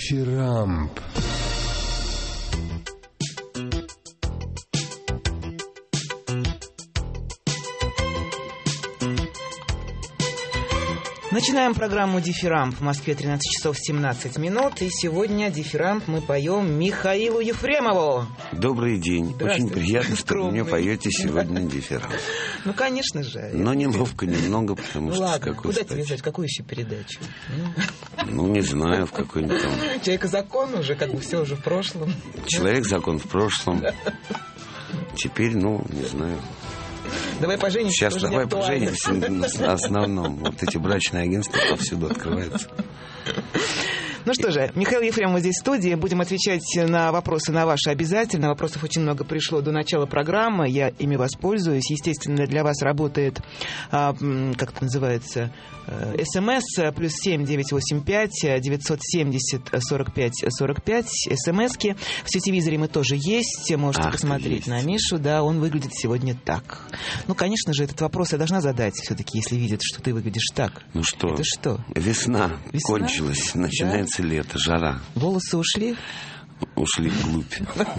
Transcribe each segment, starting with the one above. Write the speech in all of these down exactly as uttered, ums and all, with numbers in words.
Дифирамб. Начинаем программу «Дифирамб». В Москве тринадцать часов семнадцать минут. И сегодня «Дифирамб» мы поем Михаилу Ефремову. Добрый день. Очень приятно, что вы мне поете сегодня «Дифирамб». Ну, конечно же. Но неловко немного, потому что... Ладно, куда тебе взять? Какую еще передачу? Ну, не знаю, в какой-нибудь там... Человек-закон уже, как бы все уже в прошлом. Человек-закон в прошлом. Теперь, ну, не знаю... Давай поженимся. Сейчас давай поженимся на основном. Вот эти брачные агентства повсюду открываются. Ну что же, Михаил Ефремов здесь в студии. Будем отвечать на вопросы на ваши обязательно. Вопросов очень много пришло до начала программы. Я ими воспользуюсь. Естественно, для вас работает, а, как это называется, СМС плюс семь девятьсот восемьдесят пять девятьсот семьдесят сорок пять сорок пять. СМСки. В сетевизоре мы тоже есть. Можете Ах, посмотреть на Мишу. Да, он выглядит сегодня так. Ну, конечно же, этот вопрос я должна задать все-таки, если видят, что ты выглядишь так. Ну что? Это что? Весна, Весна? кончилась. Начинается да? лето, жара. Волосы ушли? Ушли вглубь.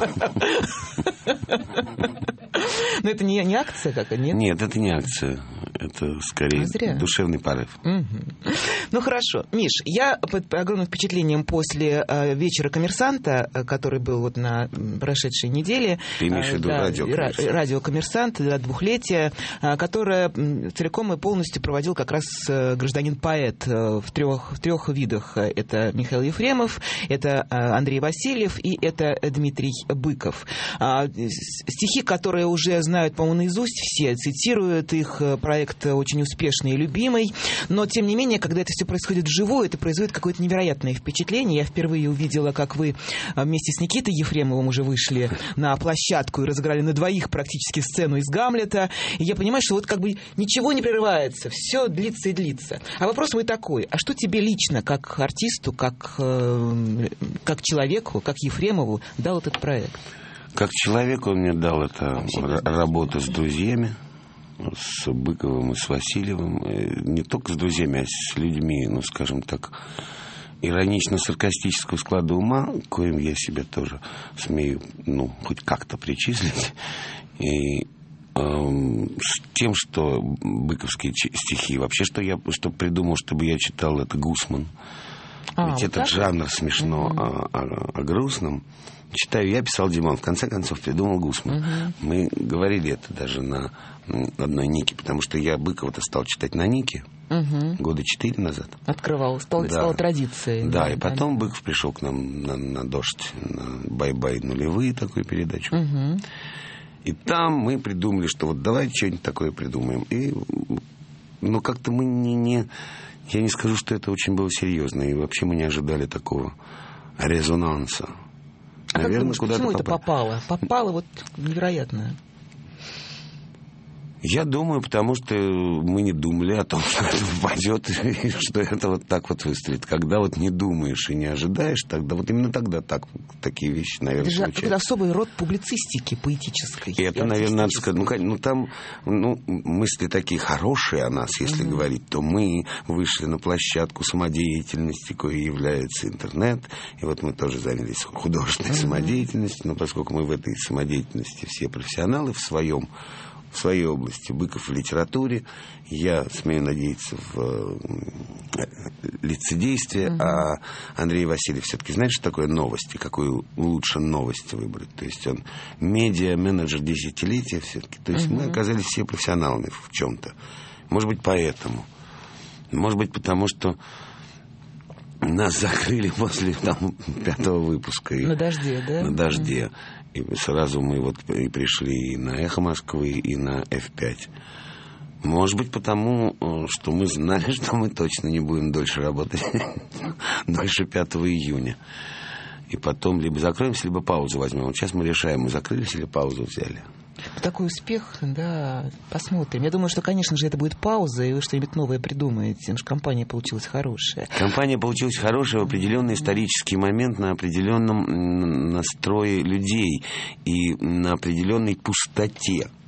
Но это не, не акция какая-то, нет? Нет, это не акция. Это скорее а душевный порыв. Угу. Ну хорошо. Миш, я под огромным впечатлением после э, вечера «Коммерсанта», который был вот на прошедшей неделе. Ты имеешь в виду да, радио «Коммерсант»? Радио «Коммерсант», да, двухлетие, э, которое целиком и полностью проводил как раз э, гражданин-поэт э, в трех, в трех видах. Это Михаил Ефремов, это э, Андрей Васильев и это Дмитрий Быков. А, стихи, которые уже знают, по-моему, наизусть все, цитируют их, проект очень успешный и любимый, но, тем не менее, когда это все происходит вживую, это производит какое-то невероятное впечатление. Я впервые увидела, как вы вместе с Никитой Ефремовым уже вышли на площадку и разыграли на двоих практически сцену из «Гамлета», и я понимаю, что вот как бы ничего не прерывается, все длится и длится. А вопрос мой такой, а что тебе лично, как артисту, как, как человеку, как Ефремову дал этот проект? Как человеку он мне дал это работу с друзьями, с Быковым и с Васильевым. Не только с друзьями, а с людьми, ну, скажем так, иронично-саркастического склада ума, коим я себя тоже смею, ну, хоть как-то причислить. И эм, с тем, что быковские стихи, вообще, что я что придумал, чтобы я читал, это Гусман. А, Ведь вот этот так? жанр смешно mm-hmm. о, о, о грустном. Читаю, я писал Димон, в конце концов придумал Гусман. Uh-huh. Мы говорили это даже на одной Нике, потому что я Быкова-то стал читать на Нике uh-huh. года четыре назад. Открывал, стал, да. стал традицией. Да, да, и потом да. Быков пришел к нам на, на «Дождь», на «Бай-бай нулевые», такую передачу. Uh-huh. И там мы придумали, что вот давайте что-нибудь такое придумаем. И, ну, как-то мы не, не... Я не скажу, что это очень было серьезно, и вообще мы не ожидали такого резонанса. А Наверное, как думаешь, почему это попало? Попало вот невероятно. Я думаю, потому что мы не думали о том, что это упадет, и что это вот так вот выстрелит. Когда вот не думаешь и не ожидаешь, тогда вот именно тогда так, такие вещи, наверное, это же случаются. Это особый род публицистики поэтической. И это, наверное, надо сказать, ну, ну там ну, мысли такие хорошие о нас, если mm-hmm. говорить, то мы вышли на площадку самодеятельности, коей является интернет, и вот мы тоже занялись художественной mm-hmm. самодеятельностью, но поскольку мы в этой самодеятельности все профессионалы в своем в своей области, Быков в литературе, я смею надеяться в лицедействе, uh-huh. а Андрей Васильев все-таки знает, что такое новости, какую лучше новость выбрать. То есть он медиа-менеджер десятилетия все-таки. То есть uh-huh. мы оказались все профессионалами в чем-то. Может быть, поэтому. Может быть, потому что нас закрыли после там, пятого выпуска. На «Дожде», да? На «Дожде». И сразу мы вот и пришли и на «Эхо Москвы», и на эф пять. Может быть, потому, что мы знали, что мы точно не будем дольше работать, дольше пятого июня. И потом либо закроемся, либо паузу возьмем. Вот сейчас мы решаем, мы закрылись или паузу взяли. Такой успех, да, посмотрим. Я думаю, что, конечно же, это будет пауза, и вы что-нибудь новое придумаете. Потому что компания получилась хорошая. Компания получилась хорошая в определенный исторический момент, на определенном настрое людей и на определенной пустоте.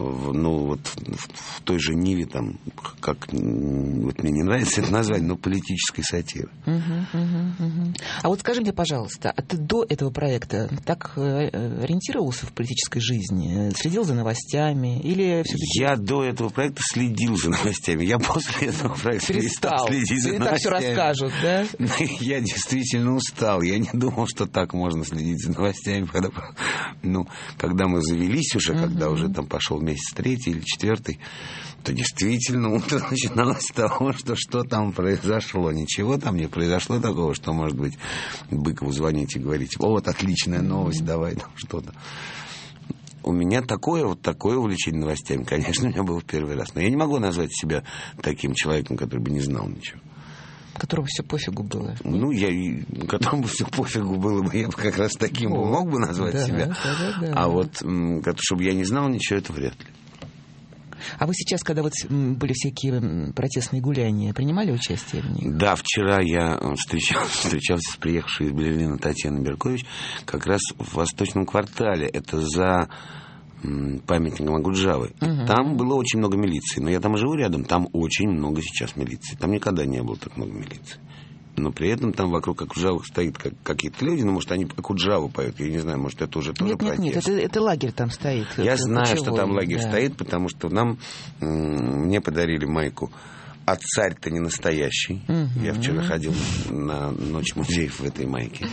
в, ну, вот в, в той же Ниве, там, как, вот мне не нравится это название, но политической сатиры. Uh-huh, uh-huh, uh-huh. А вот скажи мне, пожалуйста, а ты до этого проекта так ориентировался в политической жизни? Следил за новостями? Или все-таки... Я до этого проекта следил за новостями. Я после этого проекта перестал следить за новостями. Так все расскажут, да? Я действительно устал. Я не думал, что так можно следить за новостями. Когда, ну, когда мы завелись уже, uh-huh. когда уже там пошел месяц третий или четвертый, то действительно утро начиналось с того, что что там произошло. Ничего там не произошло такого, что, может быть, Быкову звонить и говорить: о, вот отличная новость, давай там что-то. У меня такое вот такое увлечение новостями, конечно, у меня было в первый раз. Но я не могу назвать себя таким человеком, который бы не знал ничего. Которому все пофигу было. Ну, я, которому все пофигу было бы, я бы как раз таким О, мог бы назвать да, себя. Да, да, да. А вот, чтобы я не знал ничего, это вряд ли. А вы сейчас, когда вот были всякие протестные гуляния, принимали участие в них? Да, вчера я встречался, встречался с приехавшей из Берлина Татьяной Беркович как раз в Восточном квартале. Это за памятником Акуджавы. Угу. Там было очень много милиции. Но я там живу рядом, там очень много сейчас милиции. Там никогда не было так много милиции. Но при этом там вокруг Акуджавы стоит как, какие-то люди, ну, может, они Акуджаву поют, я не знаю, может, это уже тоже нет, протест. Нет, нет, это, это лагерь там стоит. Я это знаю, кочевой, что там лагерь да. стоит, потому что нам, мне подарили майку «А царь-то не настоящий». Угу. Я вчера ходил на Ночь музеев в этой майке.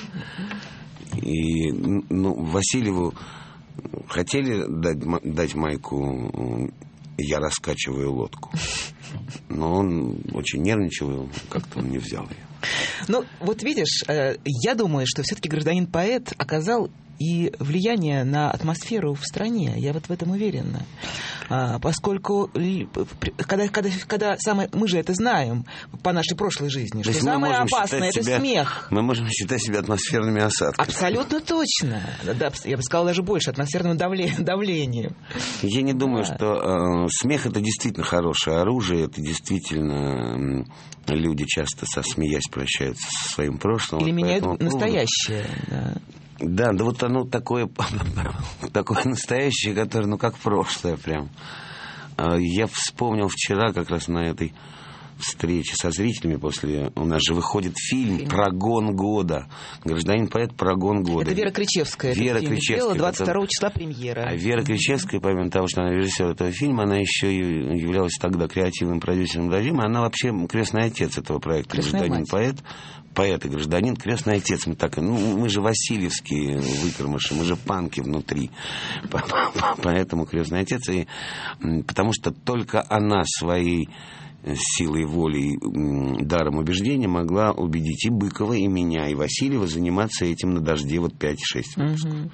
И, ну, Васильеву хотели дать, дать майку «Я раскачиваю лодку». Но он очень нервничал, как-то он не взял ее. Ну, вот видишь, я думаю, что все-таки гражданин-поэт оказал и влияние на атмосферу в стране. Я вот в этом уверена. А, поскольку когда, когда, когда самое, мы же это знаем по нашей прошлой жизни, что самое опасное — это себя, смех. Мы можем считать себя атмосферными осадками. Абсолютно точно. Да, я бы сказала даже больше, атмосферным давлением. Я не думаю, да. что э, смех — это действительно хорошее оружие, это действительно э, люди часто, смеясь, прощаются со своим прошлым. Или вот меняют настоящее. Да. Да, да вот оно такое, такое настоящее, которое, ну, как прошлое прям. Я вспомнил вчера как раз на этой встрече со зрителями после... У нас же выходит фильм, фильм. «Прогон года». «Гражданин-поэт. Прогон года». Это Вера Кричевская. Вера Кричевская. двадцать второго числа премьера. А Вера Кричевская, помимо того, что она режиссер этого фильма, она еще и являлась тогда креативным продюсером фильма. Она вообще крестный отец этого проекта «Гражданин-поэт». Поэт и гражданин, крестный отец. Мы так, ну, мы же васильевские выкормыши, мы же панки внутри. Поэтому крестный отец. И, потому что только она своей силой воли и даром убеждения могла убедить и Быкова, и меня, и Васильева заниматься этим на «Дожде» вот пять-шесть выпусков. Угу.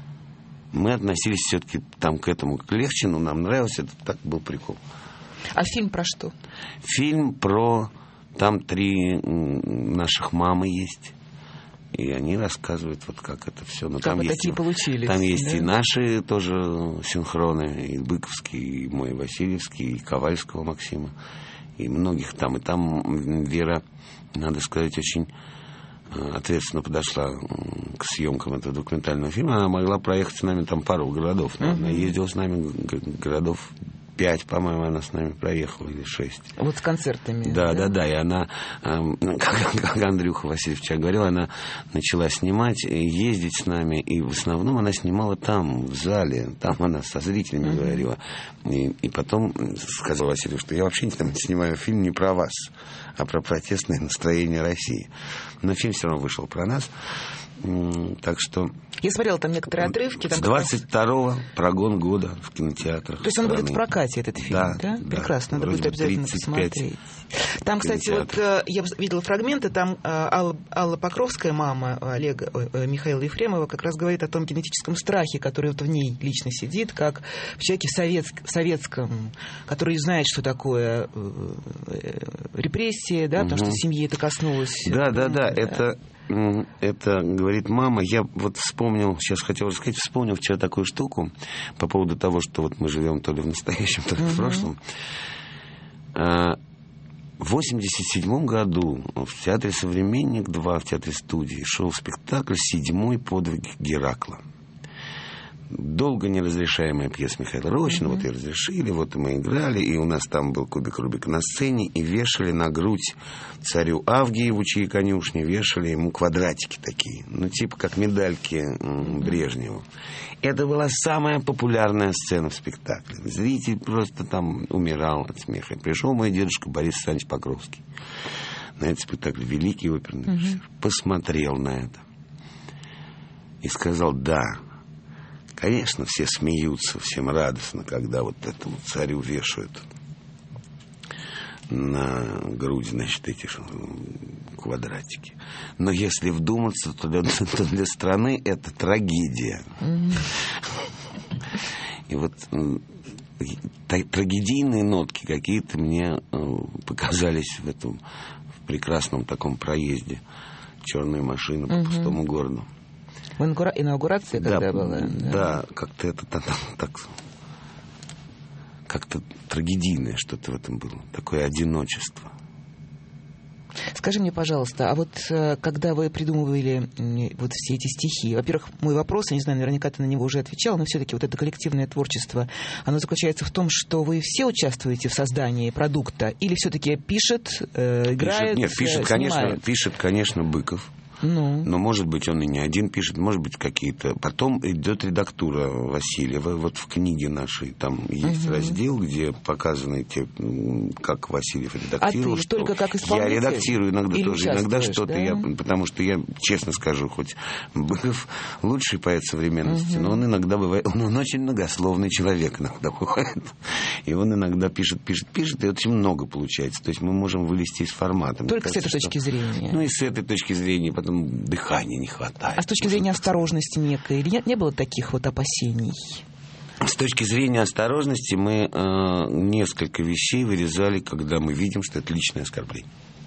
Мы относились все-таки там к этому легче, но нам нравилось, это так был прикол. А фильм про что? Фильм про... Там три наших мамы есть, и они рассказывают, вот как это все. Но как там вы есть, такие получились. Там есть да? и наши тоже синхроны, и Быковский, и мой Васильевский, и Ковальского Максима, и многих там. И там Вера, надо сказать, очень ответственно подошла к съемкам этого документального фильма. Она могла проехать с нами там пару городов. Uh-huh. Она ездила с нами городов пять, по-моему, она с нами проехала, или шесть. Вот с концертами. Да, да, да, да. И она, как, как Андрюха Васильев вчера говорил, она начала снимать, ездить с нами, и в основном она снимала там, в зале, там она со зрителями uh-huh. говорила. И, и потом сказала Васильев, что я вообще там снимаю фильм не про вас, а про протестные настроения России. Но фильм все равно вышел про нас. Так что... Я смотрела там некоторые отрывки. Там с двадцать второго прогон года в кинотеатрах. То есть он будет в прокате, этот фильм, да? да? да. Прекрасно, надо будет обязательно посмотреть. Там, кстати, вот я видела фрагменты, там Алла, Алла Покровская, мама Олега, Михаила Ефремова, как раз говорит о том генетическом страхе, который вот в ней лично сидит, как в человеке советск, советском, который знает, что такое репрессии, да, потому угу. что семьи это коснулось. Да, да, да, это... Это говорит мама. Я вот вспомнил, сейчас хотел рассказать, вспомнил вчера такую штуку по поводу того, что вот мы живем то ли в настоящем, то ли в прошлом. В восемьдесят седьмом году в театре «Современник-два», в театре студии, шел спектакль «Седьмой подвиг Геракла». долго неразрешаемая пьеса Михаила Рощина. Mm-hmm. Вот ее разрешили, вот мы играли, и у нас там был кубик Рубика на сцене, и вешали на грудь царю Авгиеву, чьей конюшни, вешали ему квадратики такие, ну, типа как медальки Брежневу. Это была самая популярная сцена в спектакле. Зритель просто там умирал от смеха. Пришел мой дедушка Борис Александрович Покровский на этот спектакль, великий оперный режиссер, mm-hmm. посмотрел на это и сказал: да, конечно, все смеются, всем радостно, когда вот этому царю вешают на грудь, значит, эти квадратики. Но если вдуматься, то для, то для страны это трагедия. Mm-hmm. И вот трагедийные нотки какие-то мне показались в этом в прекрасном таком проезде черной машины по mm-hmm. пустому городу. В инаугурации, когда да, была? Да, да, как-то это так, так как-то трагедийное что-то в этом было. Такое одиночество. Скажи мне, пожалуйста, а вот когда вы придумывали вот все эти стихи, во-первых, мой вопрос, я не знаю, наверняка ты на него уже отвечал, но все-таки вот это коллективное творчество, оно заключается в том, что вы все участвуете в создании продукта, или все-таки пишет, э, играет, пишет, нет, пишет, снимает? конечно, пишет, конечно, Быков. Ну. Но, может быть, он и не один пишет, может быть, какие-то... Потом идет редактура Васильева. Вот в книге нашей там есть угу. раздел, где показаны те, как Васильев редактировал. А ты только как исполнитель? Я редактирую иногда Или тоже. Иногда что-то да? я... Потому что я, честно скажу, хоть Быков лучший поэт современности, угу. но он иногда бывает... Он, он очень многословный человек иногда бывает. И он иногда пишет, пишет, пишет, и очень много получается. То есть мы можем вылезти из формата. Только кажется, с этой точки что... зрения? Ну, и с этой точки зрения. Потом дыхания не хватает. А с точки зрения осторожности некой, или нет, не было таких вот опасений? С точки зрения осторожности мы э, несколько вещей вырезали, когда мы видим, что это личное оскорбление.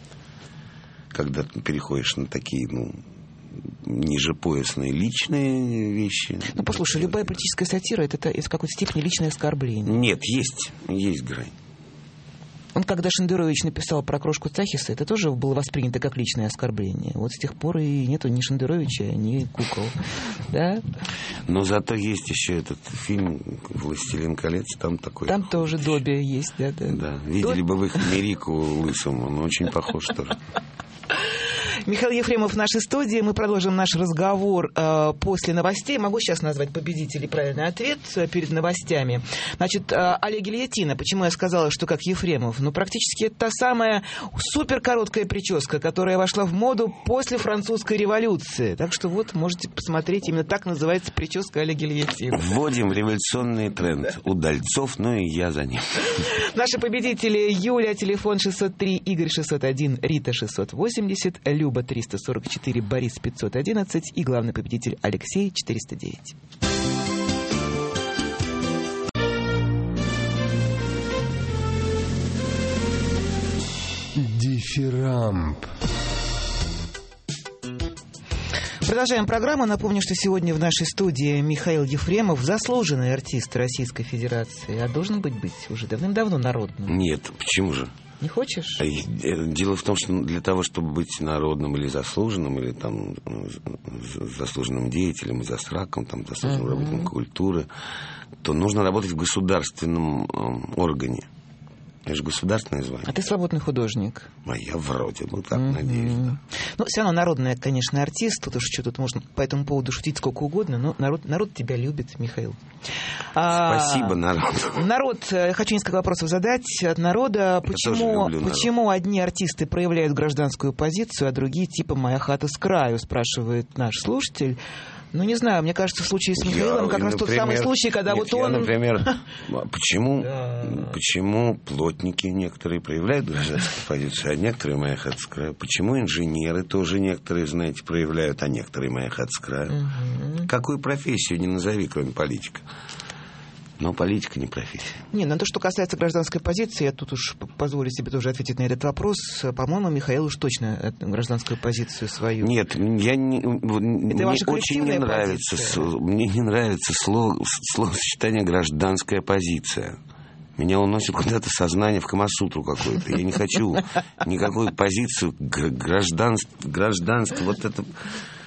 Когда ты переходишь на такие, ну, нижепоясные личные вещи. Ну, послушай, любая политическая сатира это, это в какой-то степени личное оскорбление. Нет, есть, есть грань. Он, когда Шендерович написал про крошку Цахиса, это тоже было воспринято как личное оскорбление. Вот с тех пор и нету ни Шендеровича, ни кукол. Да? Но зато есть еще этот фильм «Властелин колец», там такой... Там тоже Добби есть, да? Да, да. Видели бы вы Хмерику лысому, он очень похож тоже. Михаил Ефремов в нашей студии. Мы продолжим наш разговор э, после новостей. Могу сейчас назвать победителей правильный ответ э, перед новостями. Значит, э, Олег Гильотина. Почему я сказала, что как Ефремов? Ну, практически это та самая суперкороткая прическа, которая вошла в моду после французской революции. Так что вот, можете посмотреть. Именно так называется прическа Олега Гильотина. Вводим революционный тренд. Удальцов, ну и я за ним. Наши победители: Юля, телефон шестьсот три, Игорь шестьсот один, Рита шестьсот восемьдесят, Люба триста сорок четыре, Борис пятьсот одиннадцать и главный победитель Алексей четыреста девять. Дифирамб. Продолжаем программу. Напомню, что сегодня в нашей студии Михаил Ефремов, заслуженный артист Российской Федерации. А должен быть быть уже давным-давно народным. Нет, почему же? Не хочешь? Дело в том, что для того, чтобы быть народным или заслуженным, или там заслуженным деятелем, застраком, там, заслуженным uh-huh. работником культуры, то нужно работать в государственном э, органе. Это же государственное звание. А ты свободный художник. А я вроде бы так, mm-hmm. надеюсь, да. Ну, все равно народный, конечно, артист. Тут уж что тут можно по этому поводу шутить сколько угодно, но народ, народ тебя любит, Михаил. Спасибо, а, народ. Народ, хочу несколько вопросов задать от народа. Почему, почему народ. Одни артисты проявляют гражданскую позицию, а другие типа «моя хата с краю», спрашивает наш слушатель. Ну, не знаю, мне кажется, в случае с Михаилом я, как раз например, тот самый случай, когда нет, вот он... Я, например, почему, да. почему плотники некоторые проявляют гражданскую позицию, а некоторые «моя хата с краю»? Почему инженеры тоже некоторые, знаете, проявляют, а некоторые «моя хата с краю»? Угу. Какую профессию не назови, кроме политика? Но политика не профессия. Не, на то, что касается гражданской позиции, я тут уж позволю себе тоже ответить на этот вопрос. По-моему, Михаил уж точно гражданскую позицию свою. Нет, я не, мне очень не нравится, мне не нравится слово, словосочетание «гражданская позиция». Меня уносит куда-то сознание в Камасутру какое-то. Я не хочу никакую позицию гражданства, гражданства. Вот это...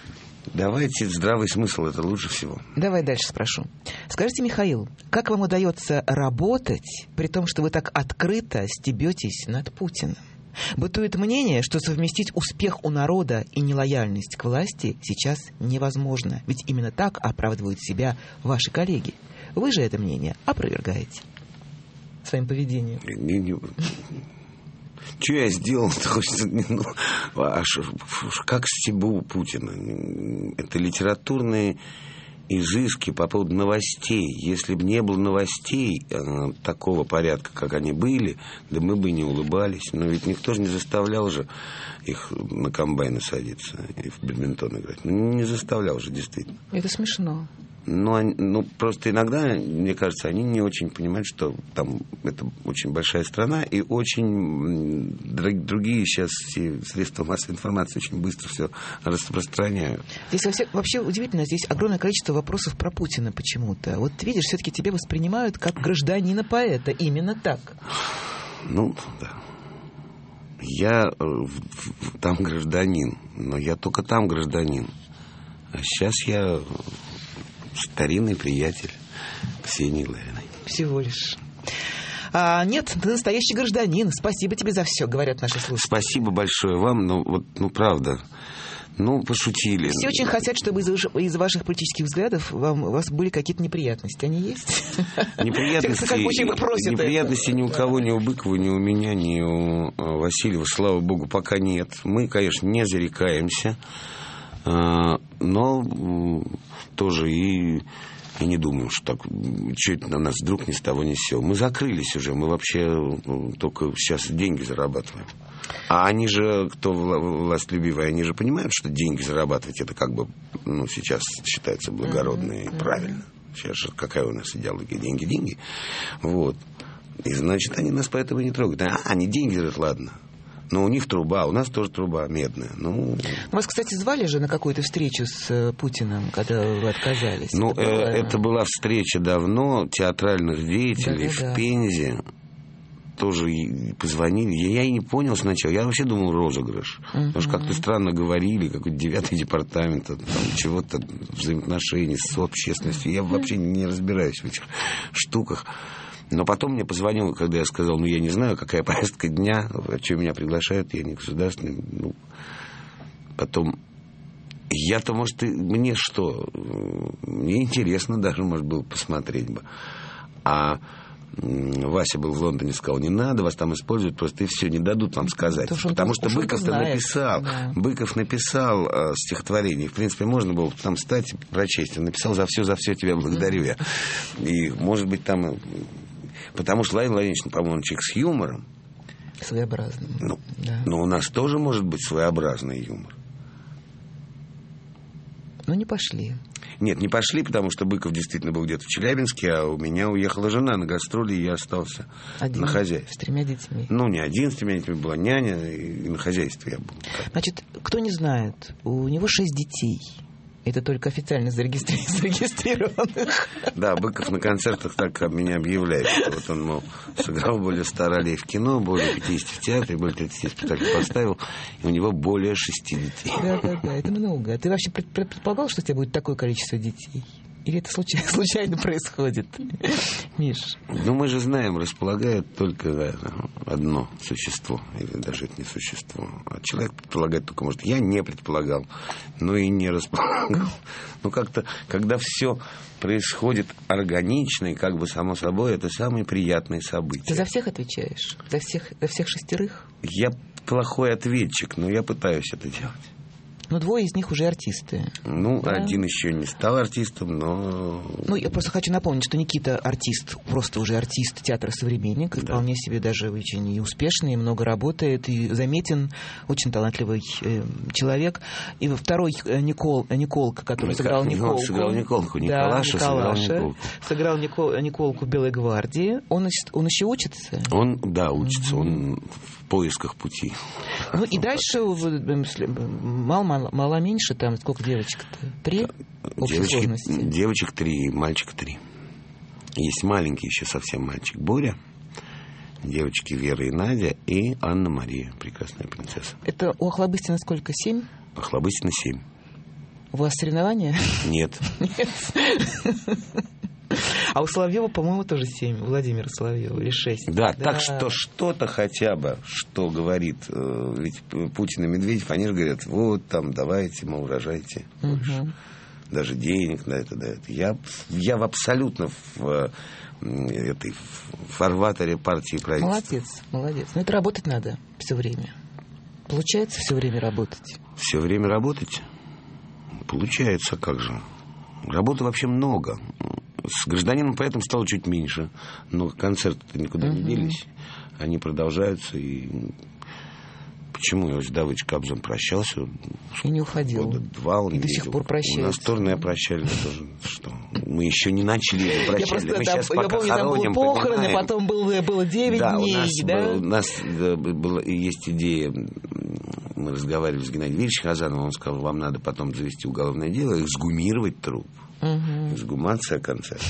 Давайте здравый смысл, это лучше всего. Давай дальше спрошу. Скажите, Михаил, как вам удается работать, при том, что вы так открыто стебетесь над Путиным? Бытует мнение, что совместить успех у народа и нелояльность к власти сейчас невозможно. Ведь именно так оправдывают себя ваши коллеги. Вы же это мнение опровергаете своим поведением. Не, не... Что я сделал? Ну, а шо, как стебу Путина? Это литературные изыски по поводу новостей. Если бы не было новостей э, такого порядка, как они были, да мы бы не улыбались. Но ведь никто же не заставлял же их на комбайны садиться и в бадминтон играть. Ну, не заставлял же, действительно. Это смешно. Но они, ну, просто иногда, мне кажется, они не очень понимают, что там это очень большая страна, и очень другие сейчас все средства массовой информации очень быстро все распространяют. Здесь вообще, вообще удивительно, здесь огромное количество вопросов про Путина почему-то. Вот видишь, все-таки тебя воспринимают как гражданина-поэта. Именно так. Ну, да. Я там гражданин, но я только там гражданин. А сейчас я... старинный приятель Ксении Лариной. Всего лишь. А, нет, ты настоящий гражданин. Спасибо тебе за все, говорят наши слушатели. Спасибо большое вам, ну, вот, ну, правда. Ну, пошутили. Все очень хотят, чтобы из, из ваших политических взглядов вам, у вас были какие-то неприятности. Они есть? Неприятности, неприятности ни у кого, ни у Быкова, ни у меня, ни у Васильева, слава богу, пока нет. Мы, конечно, не зарекаемся, но тоже и, и не думаем, что так чуть на нас вдруг ни с того ни с сего. Мы закрылись уже, мы вообще только сейчас деньги зарабатываем. А они же, кто властолюбивые, они же понимают, что деньги зарабатывать, это как бы, ну, сейчас считается благородно и правильно. Сейчас же какая у нас идеология? Деньги, деньги. Вот. И, значит, они нас поэтому не трогают. А, они деньги говорят, ладно. Но у них труба, у нас тоже труба медная. Ну... Вас, кстати, звали же на какую-то встречу с Путиным, когда вы отказались? Ну, это, было... это была встреча давно театральных деятелей, да, да, в Пензе. Тоже позвонили. Я, я и не понял сначала. Я вообще думал розыгрыш. Uh-huh. Потому что как-то странно говорили, какой-то девятый департамент, там, чего-то, взаимоотношений с общественностью. Я вообще не разбираюсь в этих штуках. Но потом мне позвонил, когда я сказал, ну, я не знаю, какая повестка дня, что меня приглашают, я не государственный. Ну, потом, я-то, может, и, мне что? Мне интересно даже, может, было посмотреть бы. А Вася был в Лондоне, сказал, не надо, вас там используют, просто и все, не дадут вам сказать. Потому, Потому что Быков-то написал, да. Быков написал э, стихотворение. В принципе, можно было там встать и прочесть. Он написал «За все, за все тебя благодарю я». И, может быть, там... Потому что Владимир Владимирович, по-моему, человек с юмором. Своеобразным. Ну, да. Но у нас тоже может быть своеобразный юмор. Ну, не пошли. Нет, не пошли, потому что Быков действительно был где-то в Челябинске, а у меня уехала жена на гастроли, и я остался один, на хозяйстве. С тремя детьми. Ну, не один с тремя детьми, была няня, и на хозяйстве я был. Значит, кто не знает, у него шесть детей. Это только официально зарегистрированных. Да, Быков на концертах так меня объявляет. Вот он, мол, сыграл более ста ролей в кино, более пятидесяти в театре, более тридцати спектаклей поставил, и у него более шести детей. Да, да, да, это много. Ты вообще предполагал, что у тебя будет такое количество детей? Или это случайно, случайно происходит, Миш? Ну, мы же знаем, располагает только да, одно существо. Или даже это не существо. А человек предполагает только, может, я не предполагал, но и не располагал. Ну, как-то, когда все происходит органично и как бы само собой, это самые приятные события. Ты за всех отвечаешь? За всех, за всех шестерых? Я плохой ответчик, но я пытаюсь это делать. Но двое из них уже артисты. Ну, да? Один еще не стал артистом, но... Ну, я просто хочу напомнить, что Никита артист, просто уже артист театра «Современник», да. Вполне себе даже очень и успешный, и много работает, и заметен, очень талантливый э, человек. И второй э, Никол, Николка, который Ник... сыграл Николку. сыграл Николку, Николаша, да, Николаша сыграл Николку. Сыграл Никол, Николку в «Белой гвардии». Он, он еще учится? Он, да, учится, mm-hmm. он в поисках пути. Ну, и дальше мало Мало меньше, там сколько девочек-то? Три? Девочки, девочек три, мальчика три. Есть маленький еще совсем мальчик Боря, девочки Вера и Надя и Анна-Мария, прекрасная принцесса. Это у Охлобыстина сколько, семь? Охлобыстина семь. У вас соревнования? Нет. Нет. А у Соловьева, по-моему, тоже семь. У Владимира Соловьева или шесть. Да, да, так что что-то хотя бы, что говорит, ведь Путин и Медведев, они же говорят, вот там, давайте, мол, рожайте больше. Угу. Даже денег на это дают. Я, я в абсолютно в этой в фарватере партии правительства. Молодец, молодец. Но это работать надо все время. Получается все время работать? Все время работать? Получается, как же. Работы вообще много. С гражданином поэтому стало чуть меньше. Но концерты-то никуда uh-huh. не делись. Они продолжаются. И почему Иосиф Давыдович Кобзон прощался? И не уходил. Года два он и до видел. сих пор прощается. У нас тоже прощались тоже. Что? Мы еще не начали прощать. Я просто, Мы там, сейчас я пока помню, хороним, там было похороны, понимаем. Потом было, было девять да, дней. У нас, да? был, у нас да, было, есть идея. Мы разговаривали с Геннадием Ильичем Хазановым. Он сказал, вам надо потом завести уголовное дело, эксгумировать труп. Угу. Эксгумация концерта.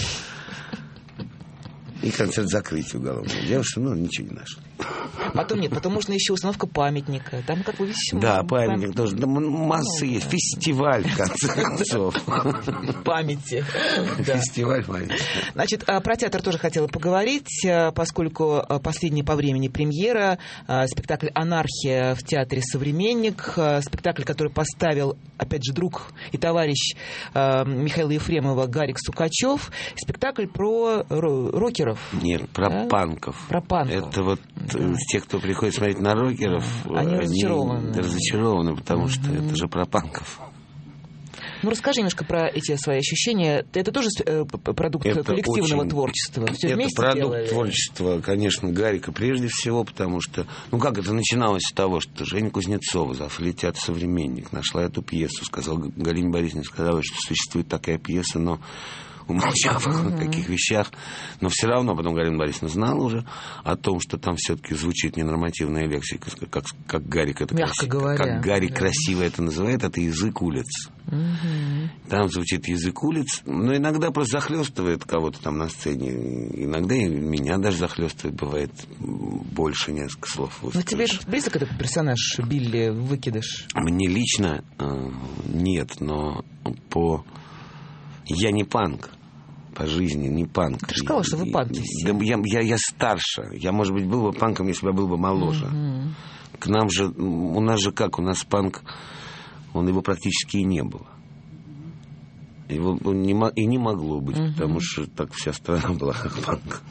И концерт закрыть уголовное дело, что ну ничего не нашли. Потом нет, потом можно еще установка памятника. Там как бы весьма. Да, памятник тоже. Да, масса есть. Фестиваль, в конце концов. Памяти. Фестиваль памяти. Значит, про театр тоже хотела поговорить, поскольку последняя по времени премьера, спектакль «Анархия» в театре «Современник», спектакль, который поставил, опять же, друг и товарищ Михаила Ефремова Гарик Сукачев, спектакль про рокеров. Нет, про да? панков. Про панков. Это вот да. те, кто приходит смотреть на рокеров, они, они разочарованы. разочарованы, потому mm-hmm. что это же про панков. Ну, расскажи немножко про эти свои ощущения. Это тоже продукт это коллективного очень... творчества? Все это продукт делали? творчества, конечно, Гарика прежде всего, потому что... Ну, как это начиналось с того, что Женя Кузнецова, завли театр «Современник», нашла эту пьесу, сказала Галине Борисовне, сказала, что существует такая пьеса, но... умолчав mm-hmm. о таких вещах, но все равно потом Галина Борисовна знала уже о том, что там все-таки звучит ненормативная лексика, как, как Гарик это мягко красиво, говоря, как Гарик да. красиво это называет, это язык улиц. Mm-hmm. Там звучит язык улиц, но иногда просто захлестывает кого-то там на сцене, иногда и меня даже захлестывает, бывает больше несколько слов. Но тебе близок этот персонаж Билли Выкидыш? Мне лично э, нет, но по... Я не панк. По жизни, не панк. Ты же сказал, что вы панки все. Да, я, я, я старше. Я, может быть, был бы панком, если бы я был бы моложе. Mm-hmm. К нам же, у нас же как, у нас панк, он его практически и не было. Его он не, и не могло быть, mm-hmm. потому что так вся страна была как панк.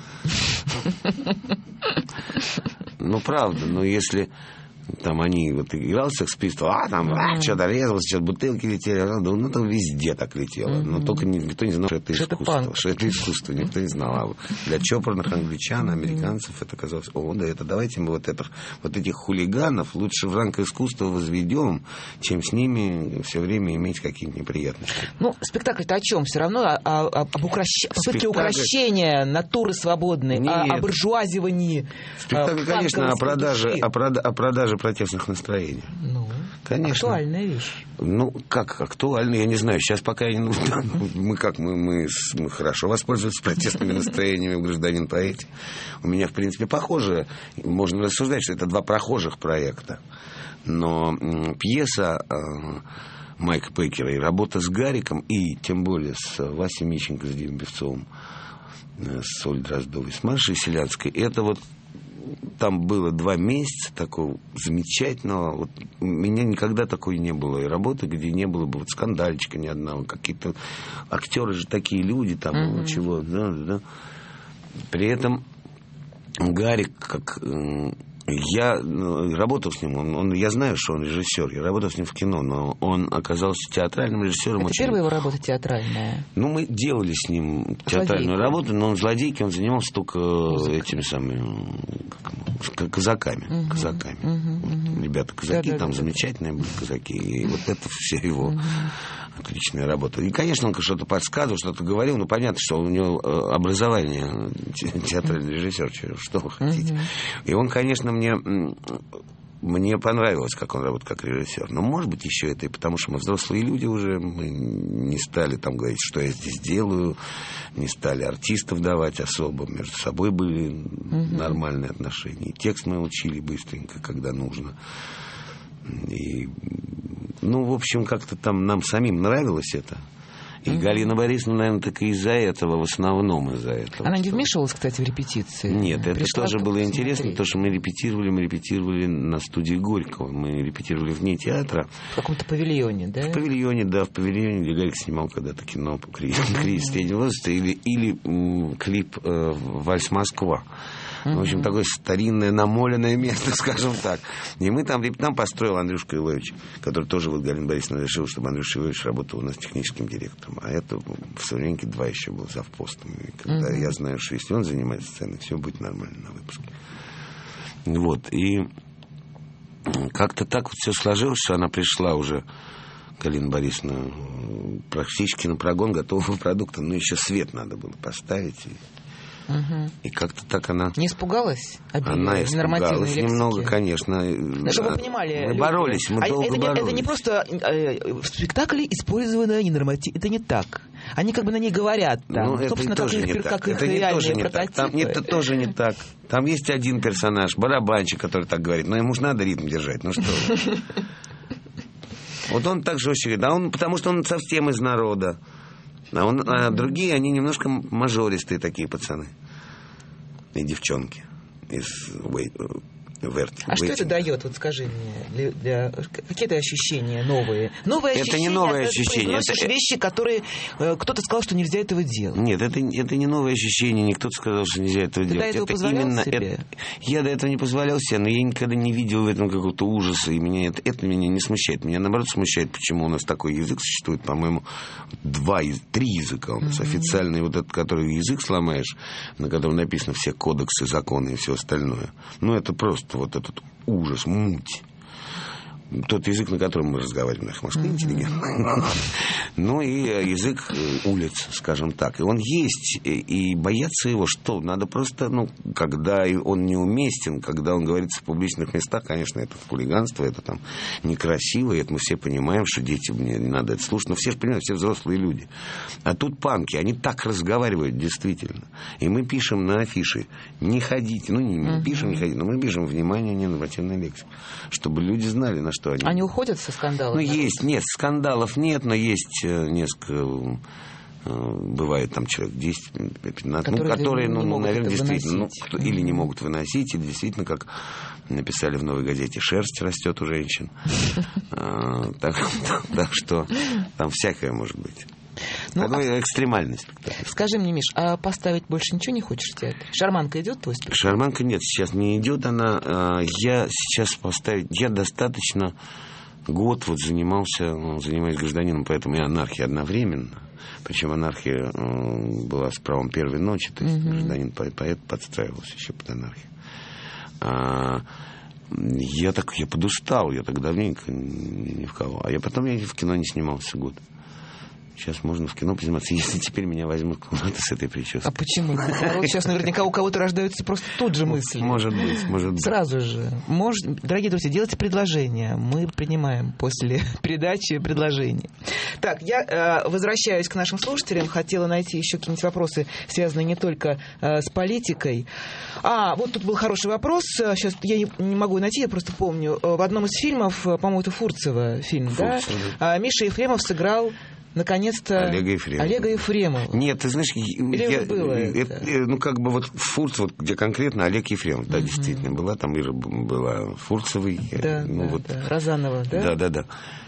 Ну, правда, но если... Там они вот играл Sex Pistols, а там а, что-то резалось, сейчас бутылки летели, ну там везде так летело. Mm-hmm. Но только не, никто не знал, что это что искусство. Это что это искусство, никто не знал. А для чопорных англичан, американцев mm-hmm. это казалось, о, да это давайте мы вот, это, вот этих хулиганов лучше в ранг искусства возведем, чем с ними все время иметь какие-то неприятности. Ну, спектакль-то о чем? Все равно о, о, об укращ... попытке укращения натуры свободной, о, о буржуазивании. Спектакль, конечно, о продаже, о, прод... о продаже протестных настроений. Ну, конечно. Актуальная вещь. Ну, как актуальная, я не знаю. Сейчас пока я не... Мы как, мы, мы, мы хорошо воспользуемся протестными настроениями в «Гражданин-поэте». У меня, в принципе, похоже. Можно рассуждать, что это два прохожих проекта. Но м, пьеса э, Майка Пекера и работа с Гариком, и тем более с Васей Мищенко, с Димой Певцовым, э, с Олей Дроздовой, с Машей Селянской, это вот там было два месяца такого замечательного. Вот у меня никогда такой не было. И работы, где не было бы вот скандальчика ни одного. Какие-то актеры же такие люди, там, mm-hmm. ну, чего, да, да. При этом Гарик, как... Я работал с ним, он, он, я знаю, что он режиссер, я работал с ним в кино, но он оказался театральным режиссером. Это очень... первая его работа театральная? Ну, мы делали с ним театральную Злодейка. работу, но он злодейки, он занимался только Музыка. этими самыми как, казаками. Угу. казаками. Угу, угу. Ребята казаки, да, там да, замечательные да. были казаки, и вот это все его угу. отличная работа. И, конечно, он что-то подсказывал, что-то говорил, но понятно, что у него образование театральный режиссер, что вы хотите. Угу. И он, конечно, мне, мне понравилось, как он работает как режиссер. Но, может быть, еще это и потому, что мы взрослые люди уже, мы не стали там говорить, что я здесь делаю, не стали артистов давать особо, между собой были mm-hmm. нормальные отношения. И текст мы учили быстренько, когда нужно. И ну, в общем, как-то там нам самим нравилось это. И mm-hmm. Галина Борисовна, наверное, так и из-за этого, в основном из-за этого. Она не вмешивалась, кстати, в репетиции? Нет, это Пришла тоже было смотреть. интересно, потому что мы репетировали, мы репетировали на студии Горького, мы репетировали вне театра. В каком-то павильоне, да? В павильоне, да, в павильоне, где Гарик снимал когда-то кино «Кризис среднего возраста» или, или м, клип э, «Вальс Москва». В общем, такое старинное, намоленное место, скажем так. И мы там, там построил Андрюшка Илович, который тоже, вот Галина Борисовна решила, чтобы Андрюша Илович работал у нас техническим директором. А это в «Современнике два» еще был завпостом. И когда uh-huh. я знаю, что если он занимается сценой, все будет нормально на выпуске. Вот. И как-то так вот все сложилось, что она пришла уже, Галина Борисовна, практически на прогон готового продукта. Но еще свет надо было поставить. И... Угу. И как-то так она... Не испугалась? Она испугалась немного, конечно. Да, чтобы вы понимали... Мы люди, боролись, мы а долго это, боролись. Не, это не просто э, в спектакле использовано ненормативно. Это не так. Они как бы на ней говорят там. Ну, собственно, это как, тоже их, не как так. их Это реальные тоже не прототипы. так. Там, это тоже не так. Там есть один персонаж, барабанщик, который так говорит. Но ему же надо ритм держать. Ну что вы. Вот он так жестко говорит. А он, потому что он совсем из народа. А, он, а другие, они немножко мажористые такие пацаны. И девчонки из Верти. А что это дает? Вот скажи мне, для... какие-то ощущения новые? Новые это ощущения, не новые ты ощущения. Это вещи, которые э, кто-то сказал, что нельзя этого делать. Нет, это, это не новые ощущения, никто сказал, что нельзя этого ты делать. До этого это позволял именно себе? Это... Я до этого не позволял себе, но я никогда не видел в этом какого-то ужаса, и меня это, это меня не смущает. Меня, наоборот, смущает, почему у нас такой язык существует, по-моему, два, три языка у нас. Mm-hmm. Официальный вот этот, который язык сломаешь, на котором написаны все кодексы, законы и все остальное. Ну, это просто вот этот ужас, муть. Тот язык, на котором мы разговариваем, наш Москве интеллигентный. Ну и язык улиц, скажем так. И он есть, и бояться его что? Надо просто, ну, когда он неуместен, когда он говорится в публичных местах, конечно, это хулиганство, это там некрасиво, и это мы все понимаем, что детям не надо это слушать, но все же понимают, все взрослые люди. А тут панки, они так разговаривают, действительно. И мы пишем на афише, не ходите, ну, не, не пишем, не ходите, но мы пишем, внимание, ненормативная лексика, чтобы люди знали, на что они... Они уходят со скандалов? Ну, есть, нет, скандалов нет, но есть несколько... Бывает там человек десять-пятнадцать, которые, ну, которые, ну, ну наверное, действительно, ну, или не могут выносить, или действительно, как написали в «Новой газете», шерсть растет у женщин. Так что там всякое может быть. Ну, такая а... экстремальность. Скажи мне, Миш, а поставить больше ничего не хочешь в театре? «Шарманка» идет твой спектакль? «Шарманка» нет, сейчас не идет она. Я сейчас поставить... Я достаточно год вот занимался, занимаюсь гражданином, поэтому и «Анархия» одновременно. Причем «Анархия» была с правом первой ночи, то есть mm-hmm. гражданин-поэт подстраивался еще под «Анархию». А... Я так, я подустал, я так давненько ни в кого. А я потом я в кино не снимался год. Сейчас можно в кино позаниматься, если теперь меня возьмут куда-то с этой прической. А почему? Народ, сейчас наверняка у кого-то рождаются просто тут же мысли. Может быть, может быть. Сразу же. Может, дорогие друзья, делайте предложения. Мы принимаем после передачи предложения. Так, я э, возвращаюсь к нашим слушателям. Хотела найти еще какие-нибудь вопросы, связанные не только э, с политикой. А, вот тут был хороший вопрос. Сейчас я не, не могу найти, я просто помню. В одном из фильмов, по-моему, это Фурцева фильм, Фурцева. Да? Миша Ефремов сыграл наконец-то Олега Ефремова. Олега Ефремова. Нет, ты знаешь, я, было это, это? ну как бы вот Фурц, вот, где конкретно Олег Ефремов, да, угу. действительно, была там Ира была Фурцевой. Да, ну, да, вот, да. Розанова, да? Да, да, да.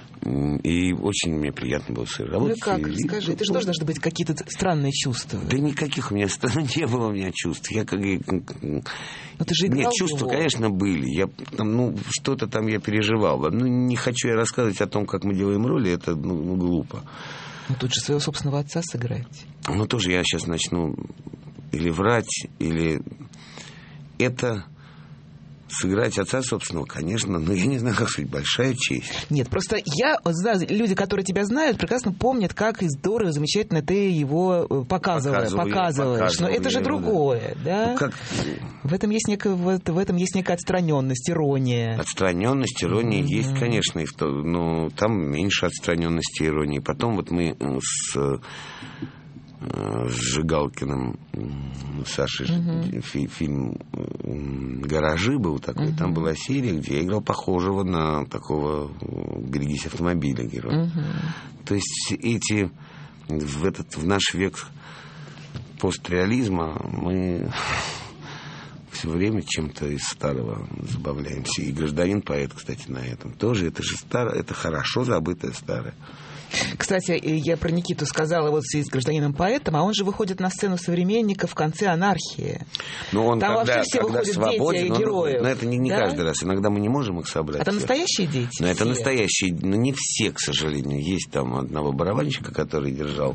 И очень мне приятно было сыграть. Ну как, и, скажи, ты же тоже должны быть какие-то странные чувства. Да никаких у меня не было у меня чувств. Я как... Но ты же играл Нет, чувства, его. Конечно, были. Я, там, ну, что-то там я переживал. Ну, не хочу я рассказывать о том, как мы делаем роли, это ну, ну, глупо. Ну, тут же своего собственного отца сыграете. Ну, тоже я сейчас начну или врать, или... Это... Сыграть отца собственного, конечно, но я не знаю, как сказать, большая честь. Нет, просто я, люди, которые тебя знают, прекрасно помнят, как здорово, замечательно ты его показываешь. показываешь. Но это же его, другое, да? да? Ну, как... В этом есть некая, в этом есть некая отстраненность, ирония. Отстраненность, ирония mm-hmm. есть, конечно, и в то, но там меньше отстраненности, иронии. Потом вот мы с с Жигалкиным, Сашей, uh-huh. фи- фильм «Гаражи» был такой. Uh-huh. Там была серия, где я играл похожего на такого «Берегись автомобиля» героя. Uh-huh. То есть эти в, этот, в наш век постреализма мы все время чем-то из старого забавляемся. И «Гражданин-поэт», кстати, на этом тоже. Это же старое, это хорошо забытое старое. Кстати, я про Никиту сказала вот в связи с «Гражданином-поэтом», а он же выходит на сцену «Современника» в конце «Анархии». Но он там когда, вообще все когда выходят свободен, дети он, героев. Но это не, не да? каждый раз. Иногда мы не можем их собрать. А там настоящие дети? Но все? это настоящие, но не все, к сожалению. Есть там одного барабанщика, который держал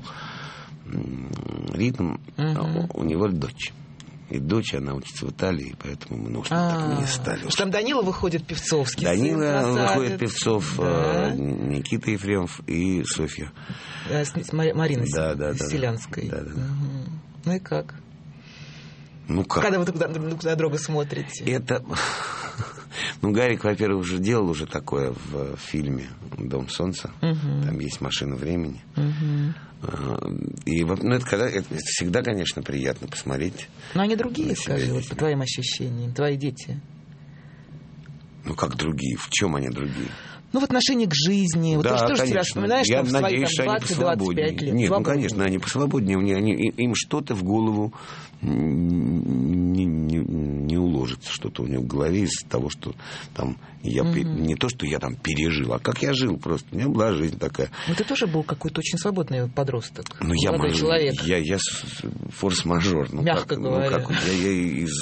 ритм, угу. у него дочь. И дочь, она учится в Италии, поэтому мы нужно А-а-а. так не стали. Там Данила выходит Певцовский. Данила выходит Певцов, да. Никита Ефремов и Софья. А, с, с Марина да, да, да, Селянской. Да, да, да. Угу. Ну и как? Ну как? Когда вы друг на друга смотрите? Это... Ну, Гарик, во-первых, уже делал уже такое в фильме «Дом солнца». Угу. Там есть «Машина времени». Угу. И ну, это, когда, это всегда, конечно, приятно посмотреть. Но они другие, скажи, вот, по твоим ощущениям, твои дети. Ну, как другие? В чем они другие? Ну, в отношении к жизни. Вот да, ты же тоже конечно. себя вспоминаешь, я что надеюсь, в свои двадцать-двадцать пять лет. Нет, свободнее. Ну, конечно, они посвободнее. Они, они, им что-то в голову не, не, не уложится, что-то у них в голове из того, что там я... Угу. Не то, что я там пережил, а как я жил просто. У меня была жизнь такая. Ну, ты тоже был какой-то очень свободный подросток. Ну, я, молодой человек. Я, я форс-мажор. Ну, мягко как, говоря. Ну, как, я, я из...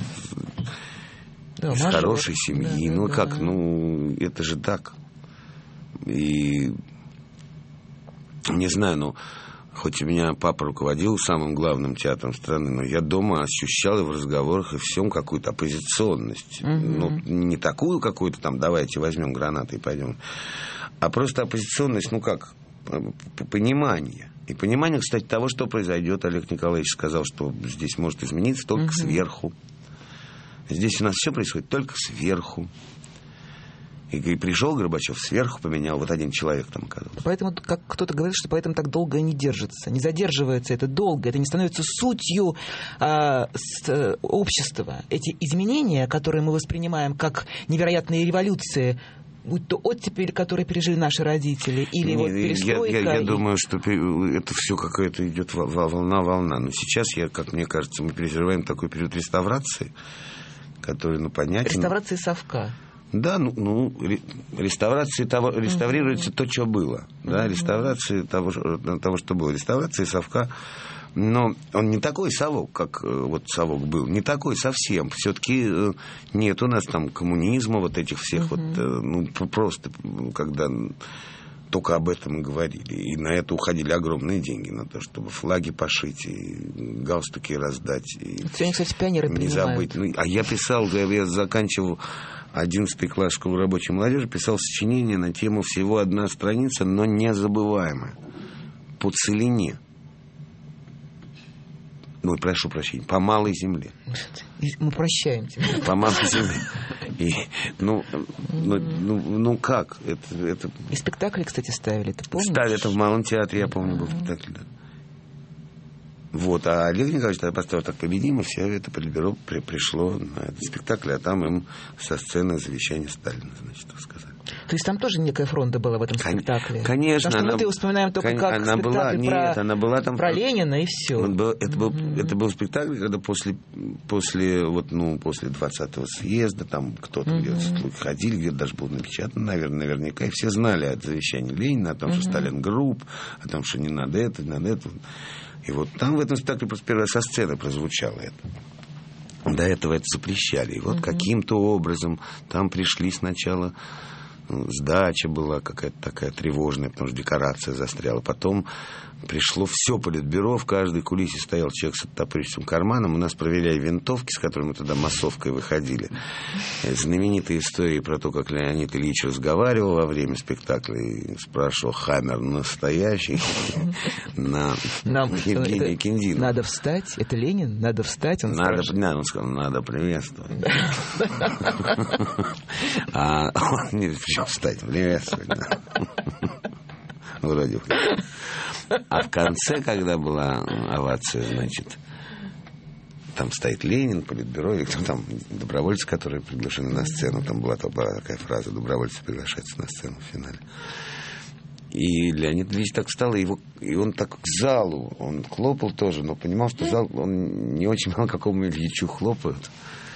Да, из мажор. Хорошей семьи. Да, ну, да, как, да. ну, это же так. И не знаю, ну, хоть у меня папа руководил самым главным театром страны, но я дома ощущал и в разговорах, и всем какую-то оппозиционность. Uh-huh. Ну, не такую какую-то там, давайте возьмем гранаты и пойдем, а просто оппозиционность, ну как, понимание. И понимание, кстати, того, что произойдет. Олег Николаевич сказал, что здесь может измениться только uh-huh. сверху. Здесь у нас все происходит только сверху. И, и пришел Горбачев, сверху поменял, вот один человек там оказался. Поэтому, как кто-то говорит, что поэтому так долго не держится, не задерживается это долго, это не становится сутью а, с, а, общества. Эти изменения, которые мы воспринимаем как невероятные революции, будь то оттепель, которые пережили наши родители, или не, вот перестройка. Я, я, я и... думаю, что это все какая-то идет волна-волна. Но сейчас, я, как мне кажется, мы переживаем такой период реставрации, который, ну, понятен. Реставрации совка. Да, ну, ну реставрации того, реставрируется uh-huh. то, что было. Да, uh-huh. реставрации того, того, что было. Реставрации совка. Но он не такой совок, как вот совок был. Не такой совсем. Все-таки нет у нас там коммунизма, вот этих всех uh-huh. вот, ну, просто, когда только об этом и говорили. И на это уходили огромные деньги, на то, чтобы флаги пошить, и галстуки раздать. И сегодня, кстати, пионеры не принимают. забыть. Ну, а я писал, я, я заканчивал одиннадцатый класс школы рабочей молодежи, писал сочинение на тему всего одна страница, но незабываемая. По целине. Ну, прошу прощения, по малой земле. Мы прощаем тебя. По малой земле. И, ну, ну, ну, ну как? Это, это... И спектакли, кстати, ставили, ты помнишь? Ставили, это в Малом театре, я помню, был спектакль, да. Вот, а Олег Николаевич тогда поставил «Так победим», и все это политбюро при, пришло на этот спектакль, а там им со сцены завещание Сталина, значит, рассказали. То есть там тоже некая фронта была в этом спектакле? Конечно. Потому что мы-то вспоминаем только кон... как она была, про, нет, она была там... про Ленина и все. Был, это, был, mm-hmm. это был спектакль, когда после, после, вот, ну, после двадцатого съезда там кто-то mm-hmm. где-то ходили, где-то даже было напечатано, наверное, наверняка, и все знали о завещании Ленина, о том, mm-hmm. что Сталин групп, о том, что не надо это, не надо это. И вот там в этом спектакле просто первый раз со сцены прозвучало это. До этого это запрещали. И вот mm-hmm. каким-то образом там пришли сначала... Сдача была какая-то такая тревожная, потому что декорация застряла. Потом пришло все политбюро, в каждой кулисе стоял человек с оттопыристым карманом. У нас проверяли винтовки, с которыми мы туда массовкой выходили. Знаменитые истории про то, как Леонид Ильич разговаривал во время спектакля и спрашивал: «Хаммер настоящий?» на Евгения Киндина. Надо встать, это Ленин, надо встать. Он надо, сказал, надо приветствовать. А он не причем встать, приветствовать. Вроде. А в конце, когда была овация, значит, там стоит Ленин, Политбюро, или кто там, добровольцы, которые приглашены на сцену. Там была такая фраза: добровольцы приглашаются на сцену в финале. И Леонид Ильич так встал, и, его, и он так к залу, он хлопал тоже, но понимал, что зал, он не очень знал, какому Ильичу хлопают.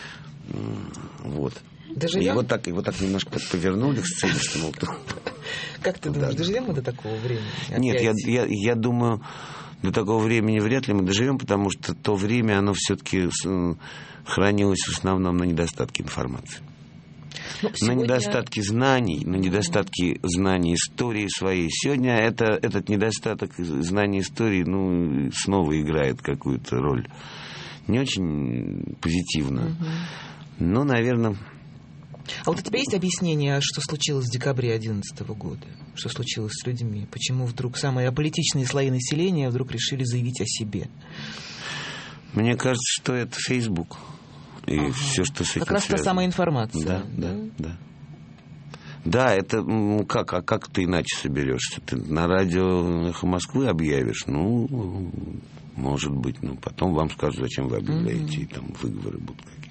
Вот. Доживем? И его так, его так немножко так повернули к сцене, что, мол, как ты думаешь, доживем мы до такого времени? Опять? Нет, я, я, я думаю, до такого времени вряд ли мы доживем, потому что то время, оно все-таки хранилось в основном на недостатке информации. Ну, сегодня... На недостатке знаний, на недостатке знаний истории своей. Сегодня это, этот недостаток знаний истории, ну, снова играет какую-то роль. Не очень позитивную. Угу. Но, наверное... А вот у тебя есть объяснение, что случилось в декабре две тысячи одиннадцатого года? Что случилось с людьми? Почему вдруг самые аполитичные слои населения вдруг решили заявить о себе? Мне кажется, что это Facebook. И ага. все, что с этим как раз связано. та самая информация. Да, да, да. Да, да это ну, как, а как ты иначе соберешься? Ты на радио «Эхо Москвы» объявишь? Ну, может быть. Ну, потом вам скажут, зачем вы объявляете, mm-hmm. и там выговоры будут какие-то.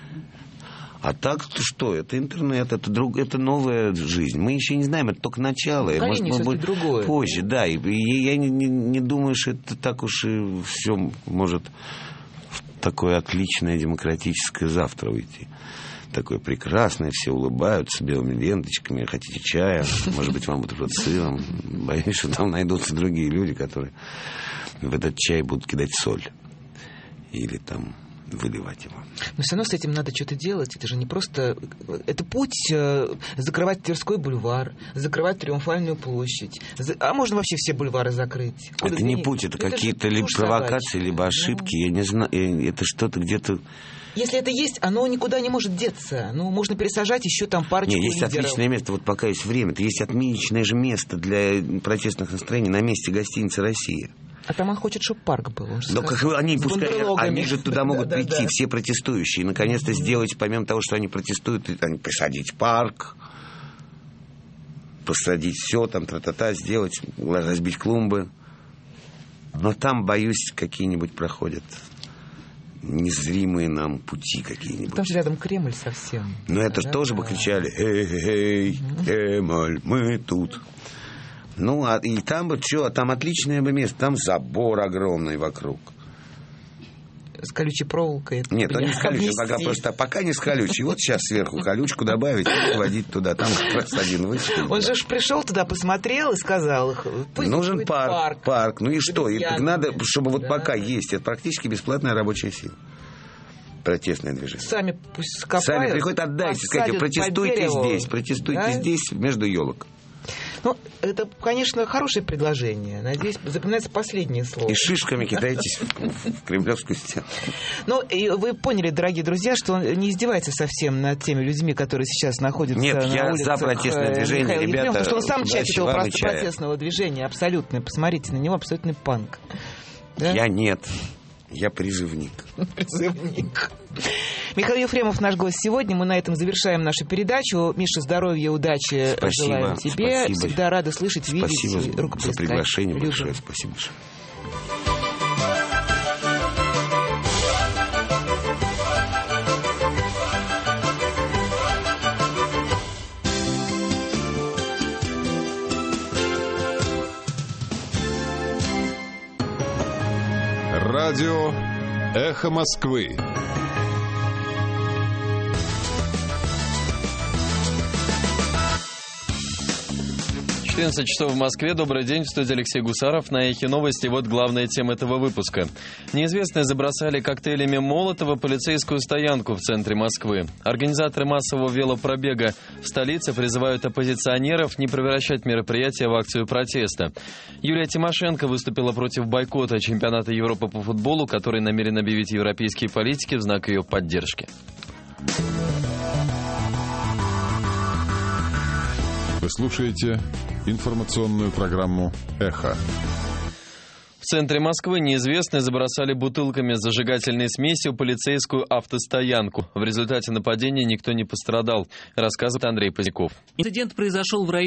А так что? Это интернет, это, друг, это новая жизнь. Мы еще не знаем, это только начало. Ну, может, мы будем другое. Позже, да. И, и я не, не, не думаю, что это так уж и все может... такое отличное демократическое завтра уйти. Такое прекрасное, все улыбаются белыми ленточками. Хотите чая? Может быть, вам бутерброд с сыром? Боюсь, что там найдутся другие люди, которые в этот чай будут кидать соль. Или там выливать его. Но все равно с этим надо что-то делать. Это же не просто... Это путь э, закрывать Тверской бульвар, закрывать Триумфальную площадь. За... А можно вообще все бульвары закрыть. Куда это не путь, это, это какие-то либо провокации, собачья. Либо ошибки. Да. Я не знаю, это что-то где-то... Если это есть, оно никуда не может деться. Ну, можно пересажать еще там парочку лидеров. Нет, есть лидеров. Отличное место, вот пока есть время. Это есть отличное же место для протестных настроений на месте гостиницы «Россия». А там он хочет, чтобы парк был. Но как они, пускай, они же туда могут да, прийти, да, да. все протестующие, и наконец-то сделать, помимо того, что они протестуют, они посадить парк, посадить все, там, тра-та-та, сделать, разбить клумбы. Но там, боюсь, какие-нибудь проходят незримые нам пути какие-нибудь. Там же рядом Кремль совсем. Но это же да, тоже да. бы кричали: «Эй, Кремль, мы тут». Ну, а, и там бы что, там отличное бы место, там забор огромный вокруг. С колючей проволокой. Нет, он не с колючей, пока, просто пока не с колючей. Вот сейчас сверху колючку добавить и водить туда. Там как раз один выстрел. Он же пришел туда, посмотрел и сказал: нужен парк, парк. Парк. Ну и что? И надо, чтобы вот да. пока есть, это практически бесплатная рабочая сила. Протестное движение. Сами пусть скопают. Сами приходят, отдайте, скажите, протестуйте здесь, протестуйте да? здесь, между елок. Ну, это, конечно, хорошее предложение. Надеюсь, запоминается последнее слово. И шишками кидайтесь в кремлевскую стену. Ну, и вы поняли, дорогие друзья, что он не издевается совсем над теми людьми, которые сейчас находятся Нет, на я улицах. за протестное движение, Михаила ребята. Ефремова, потому что он сам часть этого протестного движения, абсолютно. Посмотрите на него, абсолютный панк. Да? Я нет. Я призывник. Призывник. Михаил Ефремов наш гость сегодня. Мы на этом завершаем нашу передачу. Миша, здоровья, удачи спасибо, желаем тебе. Спасибо. Всегда рады слышать, видеть, спасибо рукоплескать. За приглашение Любим. большое. Спасибо большое. Радио «Эхо Москвы». четырнадцать часов в Москве. Добрый день. В студии Алексей Гусаров. На Эхе новости. Вот главная тема этого выпуска. Неизвестные забросали коктейлями Молотова полицейскую стоянку в центре Москвы. Организаторы массового велопробега в столице призывают оппозиционеров не превращать мероприятие в акцию протеста. Юлия Тимошенко выступила против бойкота чемпионата Европы по футболу, который намерен объявить европейские политики в знак ее поддержки. Вы слушаете информационную программу «Эхо». В центре Москвы неизвестные забросали бутылками с зажигательной смесью полицейскую автостоянку. В результате нападения никто не пострадал, рассказывает Андрей Поздняков. Инцидент произошел в районе